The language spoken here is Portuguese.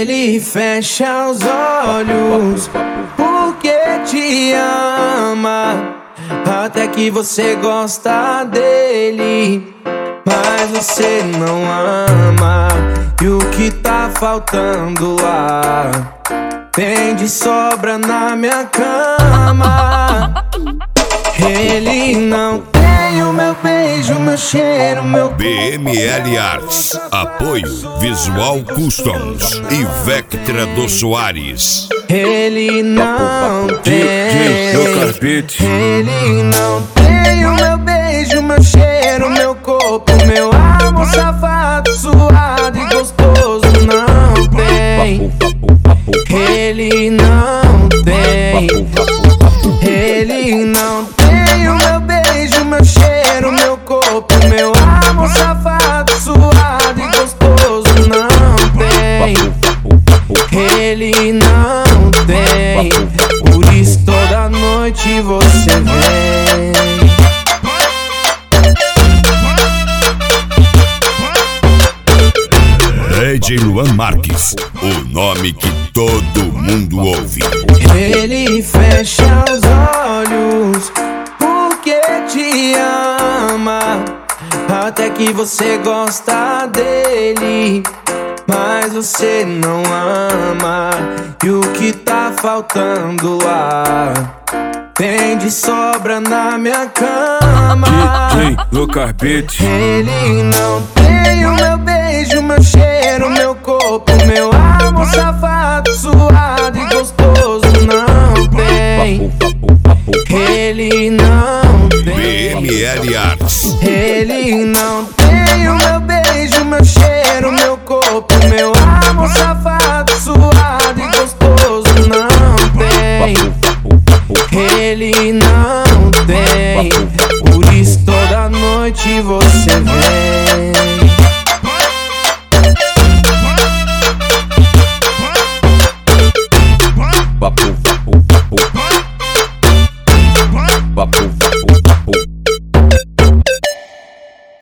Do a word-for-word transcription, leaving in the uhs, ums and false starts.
Ele fecha os olhos porque te ama, até que você gosta dele, mas você não ama. E o que tá faltando lá tem de sobra na minha cama. Ele não tem o meu beijo, meu cheiro, meu... B M L Arts, apoio Visual Customs e Vectra do Soares. Ele não tem, ele não tem o meu beijo, meu cheiro, meu corpo, meu amor safado, suado e gostoso. Não tem, ele não tem, ele não tem o meu beijo, meu cheiro, meu corpo, meu amor safado, suado e gostoso. Não tem, ele não tem, por isso toda noite você vem. D J Luan Marques, o nome que todo mundo ouve. Ele fecha os olhos porque te ama, até que você gosta dele, mas você não ama. E o que tá faltando lá tem de sobra na minha cama. D J Lucas Beats. Ele não tem o meu beijo, meu cheiro, meu corpo, meu amor safado, suado e gostoso. Não tem, ele não tem, B M L Arts. ele não tem o meu beijo, meu cheiro, meu corpo, meu amor safado, suado e gostoso. Não tem, ele não tem, por isso toda noite você vem.